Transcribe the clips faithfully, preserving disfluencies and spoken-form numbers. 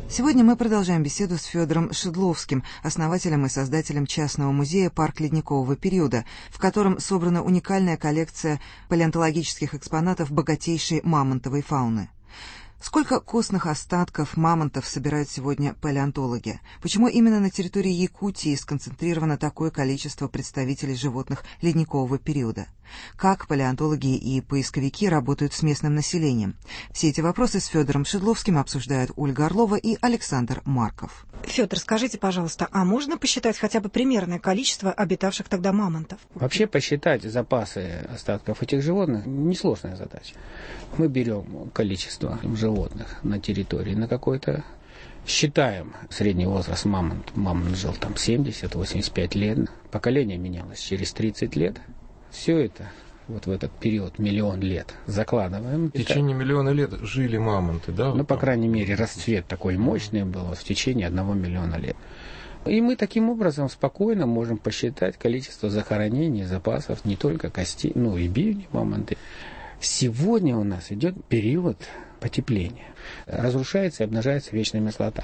Сегодня мы продолжаем беседу с Федором Шедловским, основателем и создателем частного музея «Парк ледникового периода», в котором собрана уникальная коллекция палеонтологических экспонатов богатейшей мамонтовой фауны. Сколько костных остатков мамонтов собирают сегодня палеонтологи? Почему именно на территории Якутии сконцентрировано такое количество представителей животных ледникового периода? Как палеонтологи и поисковики работают с местным населением? Все эти вопросы с Федором Шедловским обсуждают Ольга Орлова и Александр Марков. Федор, скажите, пожалуйста, а можно посчитать хотя бы примерное количество обитавших тогда мамонтов? Вообще посчитать запасы остатков этих животных несложная задача. Мы берем количество животных на территории на какой-то, считаем средний возраст мамонта. Мамонт жил там семьдесят-восемьдесят пять лет. Поколение менялось через тридцать лет. Все это вот в этот период, миллион лет, закладываем. В течение миллиона лет жили мамонты, да? Ну, вот по там? крайней мере, расцвет такой мощный был в течение одного миллиона лет. И мы таким образом спокойно можем посчитать количество захоронений, запасов, не только костей, ну и бивни мамонты. Сегодня у нас идет период потепления. Разрушается и обнажается вечная мерзлота.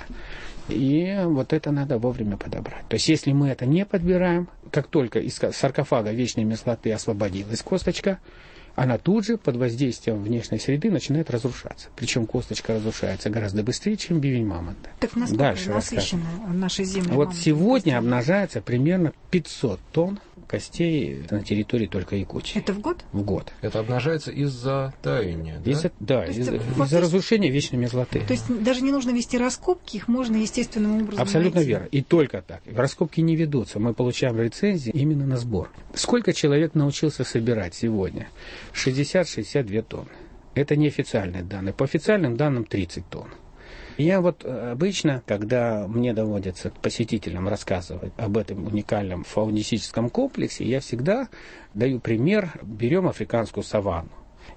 И вот это надо вовремя подобрать. То есть, если мы это не подбираем, как только из саркофага вечной мерзлоты освободилась косточка, она тут же под воздействием внешней среды начинает разрушаться. Причем косточка разрушается гораздо быстрее, чем бивень мамонта. Так насколько Дальше насыщены наши земли? Вот сегодня обнажается примерно пятьсот тонн костей на территории только Якутии. Это в год? В год. Это обнажается из-за таяния, да? Из-за, да, есть из-за, фактически... из-за разрушения вечной мерзлоты. То есть даже не нужно вести раскопки, их можно естественным образом Абсолютно найти. верно. И только так. Раскопки не ведутся. Мы получаем лицензии именно на сбор. Сколько человек научился собирать сегодня? шестьдесят-шестьдесят две тонны. Это неофициальные данные. По официальным данным тридцать тонн. Я вот обычно, когда мне доводится посетителям рассказывать об этом уникальном фаунистическом комплексе, я всегда даю пример. Берем африканскую саванну.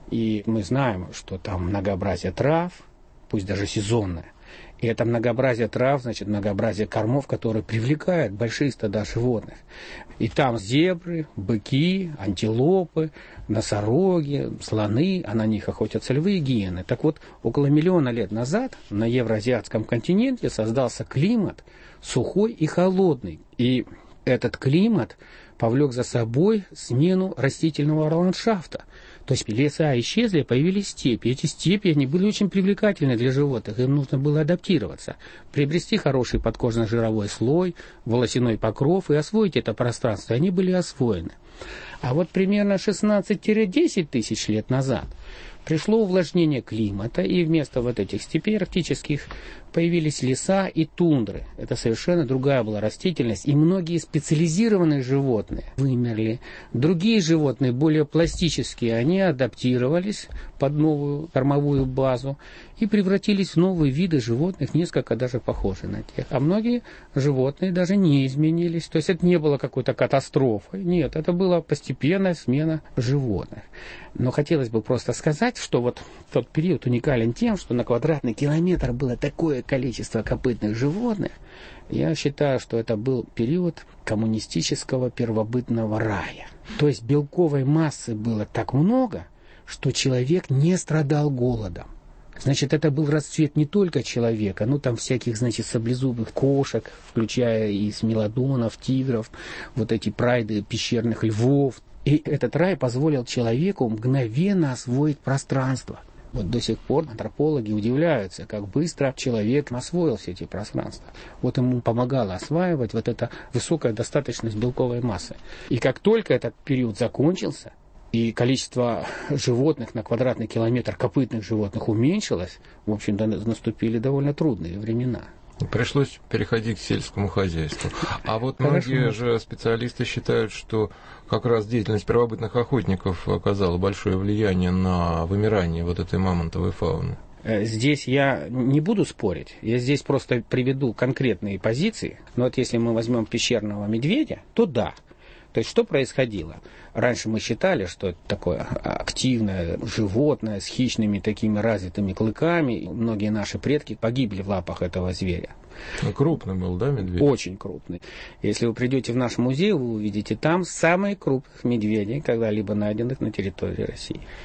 И мы знаем, что там многообразие трав, пусть даже сезонное. И это многообразие трав, значит, многообразие кормов, которые привлекают большие стада животных. И там зебры, быки, антилопы, носороги, слоны, а на них охотятся львы и гиены. Так вот, около миллиона лет назад на евроазиатском континенте создался климат сухой и холодный. И этот климат повлек за собой смену растительного ландшафта. То есть леса исчезли, появились степи. Эти степи, они были очень привлекательны для животных, им нужно было адаптироваться, приобрести хороший подкожно-жировой слой, волосяной покров и освоить это пространство. Они были освоены. А вот примерно шестнадцать-десять тысяч лет назад пришло увлажнение климата, и вместо вот этих степей арктических появились леса и тундры. Это совершенно другая была растительность, и многие специализированные животные вымерли. Другие животные, более пластические, они адаптировались под новую кормовую базу и превратились в новые виды животных, несколько даже похожи на тех. А многие животные даже не изменились. То есть это не было какой-то катастрофой. Нет, это была постепенная смена животных. Но хотелось бы просто сказать, что вот тот период уникален тем, что на квадратный километр было такое количество копытных животных. Я считаю, что это был период коммунистического первобытного рая. То есть белковой массы было так много, что человек не страдал голодом. Значит, это был расцвет не только человека, ну там всяких, значит, саблезубых кошек, включая и смелодонов, тигров, вот эти прайды пещерных львов. И этот рай позволил человеку мгновенно освоить пространство. Вот до сих пор антропологи удивляются, как быстро человек освоил все эти пространства. Вот ему помогало осваивать вот эта высокая достаточность белковой массы. И как только этот период закончился, и количество животных на квадратный километр, копытных животных, уменьшилось, в общем-то, наступили довольно трудные времена. Пришлось переходить к сельскому хозяйству. А вот Хорошо. многие же специалисты считают, что как раз деятельность первобытных охотников оказала большое влияние на вымирание вот этой мамонтовой фауны. Здесь я не буду спорить, я здесь просто приведу конкретные позиции. Но вот если мы возьмем пещерного медведя, то да. То есть что происходило? Раньше мы считали, что это такое активное животное с хищными такими развитыми клыками. Многие наши предки погибли в лапах этого зверя. Крупный был, да, медведь? Очень крупный. Если вы придете в наш музей, вы увидите там самые крупных медведей, когда-либо найденных на территории России.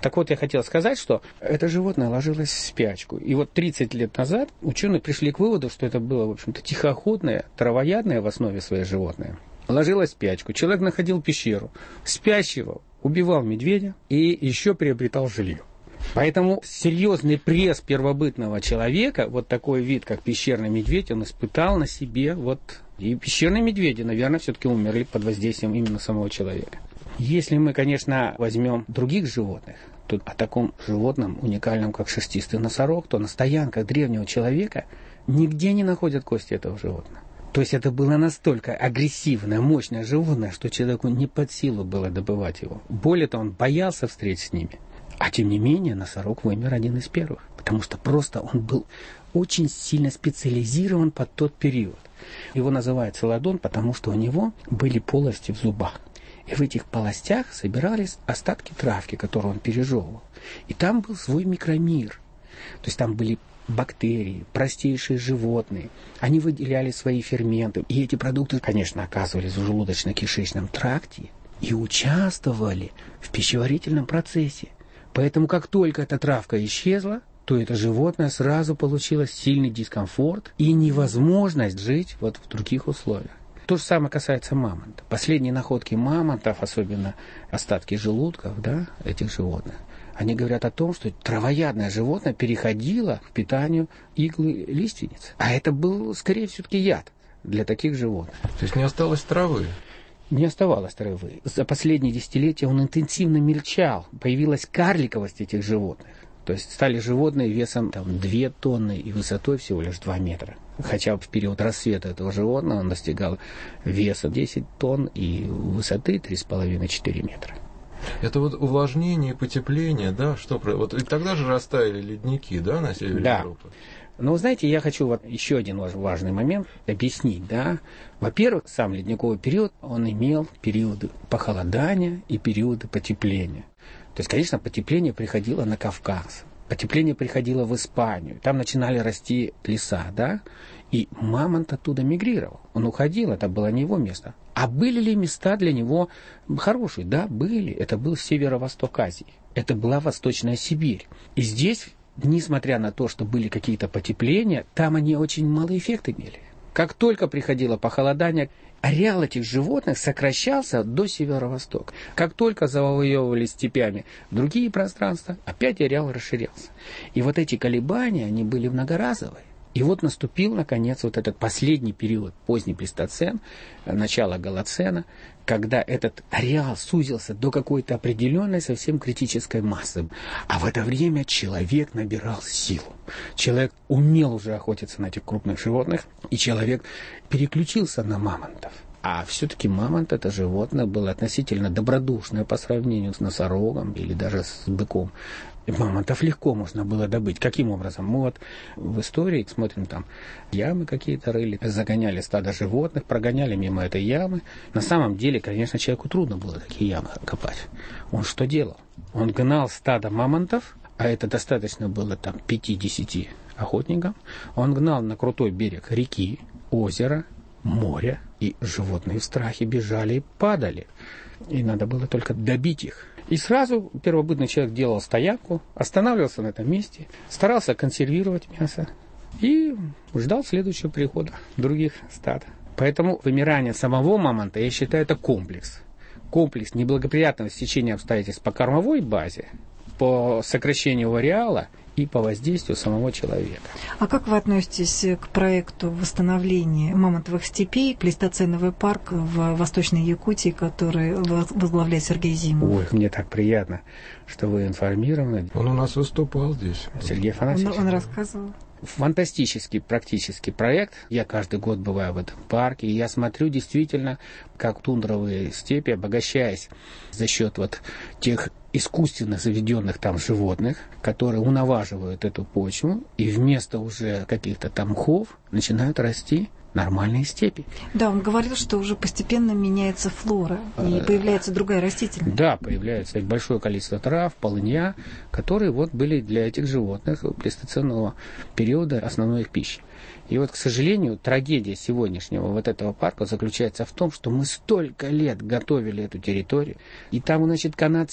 Так вот, я хотел сказать, что это животное ложилось в спячку. И вот тридцать лет назад ученые пришли к выводу, что это было, в общем-то, тихоходное, травоядное в основе своей животное. Ложилось в спячку. Человек находил пещеру, спящего убивал медведя и еще приобретал жилье. Поэтому серьезный пресс первобытного человека, вот такой вид, как пещерный медведь, он испытал на себе. Вот. И пещерные медведи, наверное, все-таки умерли под воздействием именно самого человека. Если мы, конечно, возьмем других животных, то о таком животном уникальном, как шерстистый носорог, то на стоянках древнего человека нигде не находят кости этого животного. То есть это было настолько агрессивное, мощное животное, что человеку не под силу было добывать его. Более того, он боялся встреч с ними. А тем не менее, носорог вымер один из первых, потому что просто он был очень сильно специализирован под тот период. Его называют целодон, потому что у него были полости в зубах. И в этих полостях собирались остатки травки, которую он пережевывал. И там был свой микромир. То есть там были бактерии, простейшие животные. Они выделяли свои ферменты. И эти продукты, конечно, оказывались в желудочно-кишечном тракте и участвовали в пищеварительном процессе. Поэтому как только эта травка исчезла, то это животное сразу получило сильный дискомфорт и невозможность жить вот в других условиях. То же самое касается мамонта. Последние находки мамонтов, особенно остатки желудков, да, этих животных, они говорят о том, что травоядное животное переходило к питанию иглы лиственниц. А это был, скорее, все-таки яд для таких животных. То есть не осталось травы? Не оставалось травы. За последние десятилетия он интенсивно мельчал. Появилась карликовость этих животных. То есть стали животные весом там, две тонны и высотой всего лишь два метра. Хотя в период рассвета этого животного он достигал веса десять тонн и высоты три с половиной - четыре метра. Это вот увлажнение и потепление, да? Что, вот и тогда же растаяли ледники, да, на севере да. Европы? Но, знаете, я хочу вот еще один важный момент объяснить, да. Во-первых, сам ледниковый период, он имел периоды похолодания и периоды потепления. То есть, конечно, потепление приходило на Кавказ, потепление приходило в Испанию, там начинали расти леса, да, и мамонт оттуда мигрировал, он уходил, это было не его место. А были ли места для него хорошие? Да, были, это был северо-восток Азии, это была Восточная Сибирь. И здесь, несмотря на то, что были какие-то потепления, там они очень малый эффект имели. Как только приходило похолодание, ареал этих животных сокращался до северо-востока. Как только завоевывались степями другие пространства, опять ареал расширялся. И вот эти колебания, они были многоразовые. И вот наступил, наконец, вот этот последний период, поздний плейстоцен, начало голоцена, когда этот ареал сузился до какой-то определенной совсем критической массы. А в это время человек набирал силу. Человек умел уже охотиться на этих крупных животных, и человек переключился на мамонтов. А все-таки мамонт, это животное, было относительно добродушное по сравнению с носорогом или даже с быком. Мамонтов легко можно было добыть. Каким образом? Мы вот в истории смотрим, там ямы какие-то рыли, загоняли стадо животных, прогоняли мимо этой ямы. На самом деле, конечно, человеку трудно было такие ямы копать. Он что делал? Он гнал стадо мамонтов, а это достаточно было там пяти-десяти охотникам. Он гнал на крутой берег реки, озера, моря, и животные в страхе бежали и падали. И надо было только добить их. И сразу первобытный человек делал стоянку, останавливался на этом месте, старался консервировать мясо и ждал следующего прихода других стад. Поэтому вымирание самого мамонта, я считаю, это комплекс. Комплекс неблагоприятного стечения обстоятельств по кормовой базе, по сокращению ареала и по воздействию самого человека. А как вы относитесь к проекту восстановления мамонтовых степей, плейстоценовый парк в Восточной Якутии, который возглавляет Сергей Зимов? Ой, мне так приятно, что вы информированы. Он у нас выступал здесь. Сергей Афанасьевич. Он, он рассказывал. Фантастический практический проект. Я каждый год бываю в этом парке, и я смотрю действительно, как тундровые степи, обогащаясь за счет вот тех искусственно заведенных там животных, которые унаваживают эту почву, и вместо уже каких-то там мхов начинают расти нормальные степи. Да, он говорил, что уже постепенно меняется флора, и а, появляется другая растительность. Да, появляется большое количество трав, полынья, которые вот были для этих животных плейстоценового периода основной их пищей. И вот, к сожалению, трагедия сегодняшнего вот этого парка заключается в том, что мы столько лет готовили эту территорию, и там, значит, канадцы нам эту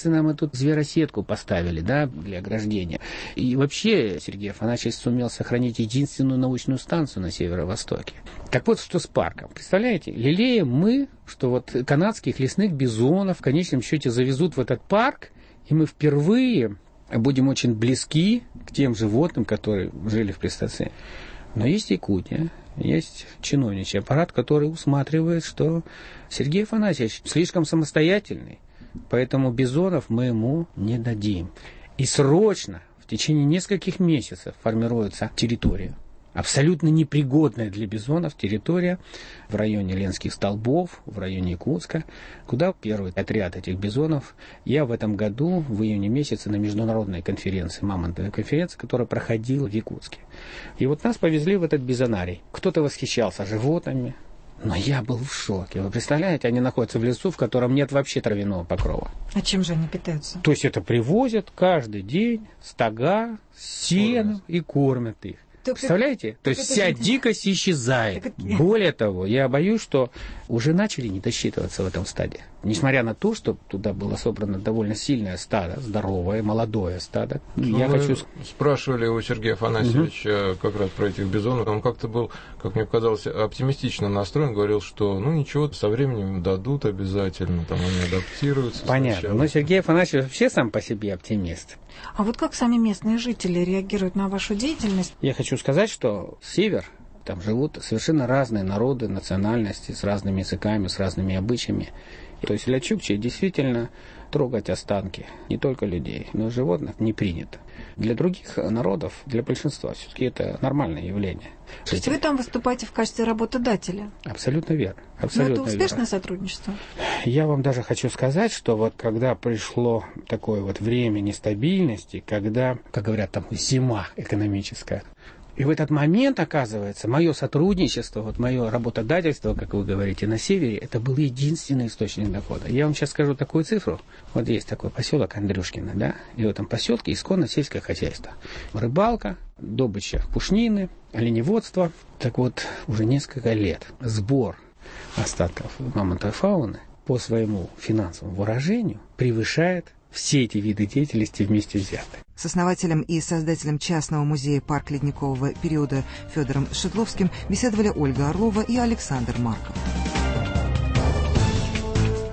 зверосетку поставили, да, для ограждения. И вообще Сергей Афанасьевич сумел сохранить единственную научную станцию на северо-востоке. Так вот, что с парком. Представляете, лелеем мы, что вот канадских лесных бизонов в конечном счете завезут в этот парк, и мы впервые будем очень близки к тем животным, которые жили в плейстоцене. Но есть Якутия, есть чиновничий аппарат, который усматривает, что Сергей Афанасьевич слишком самостоятельный, поэтому бизонов мы ему не дадим. И срочно, в течение нескольких месяцев, формируется территория, абсолютно непригодная для бизонов территория в районе Ленских столбов, в районе Якутска, куда первый отряд этих бизонов я в этом году, в июне месяце, на международной конференции, мамонтовой конференции, которая проходила в Якутске. И вот нас повезли в этот бизонарий. Кто-то восхищался животными, но я был в шоке. Вы представляете, они находятся в лесу, в котором нет вообще травяного покрова. А чем же они питаются? То есть это привозят каждый день стога с сеном и кормят их. Так, представляете? Так, То есть вся это... дикость исчезает. Так, Более того, я боюсь, что уже начали не досчитываться в этом стаде. Несмотря на то, что туда было собрано довольно сильное стадо, здоровое, молодое стадо. Ну, я хочу... Спрашивали у Сергея Афанасьевича угу. как раз про этих бизонов. Он как-то был, как мне казалось, оптимистично настроен. Говорил, что ну ничего, со временем дадут обязательно, там они адаптируются. Понятно. Сначала. Но Сергей Афанасьевич вообще сам по себе оптимист. А вот как сами местные жители реагируют на вашу деятельность? Я хочу сказать, что север, там живут совершенно разные народы, национальности, с разными языками, с разными обычаями. То есть для чукчей действительно трогать останки не только людей, но и животных не принято. Для других народов, для большинства, все-таки это нормальное явление. То есть вы там выступаете в качестве работодателя? Абсолютно верно. Абсолютно Но это успешное верно. сотрудничество? Я вам даже хочу сказать, что вот когда пришло такое вот время нестабильности, когда, как говорят, там зима экономическая, и в этот момент, оказывается, мое сотрудничество, вот мое работодательство, как вы говорите, на севере, это был единственный источник дохода. Я вам сейчас скажу такую цифру. Вот есть такой поселок Андрюшкино, да, и в этом поселке исконно сельское хозяйство. Рыбалка, добыча пушнины, оленеводство. Так вот, уже несколько лет сбор остатков мамонтовой фауны по своему финансовому выражению превышает все эти виды деятельности вместе взяты. С основателем и создателем частного музея «Парк ледникового периода» Федором Шедловским беседовали Ольга Орлова и Александр Марков.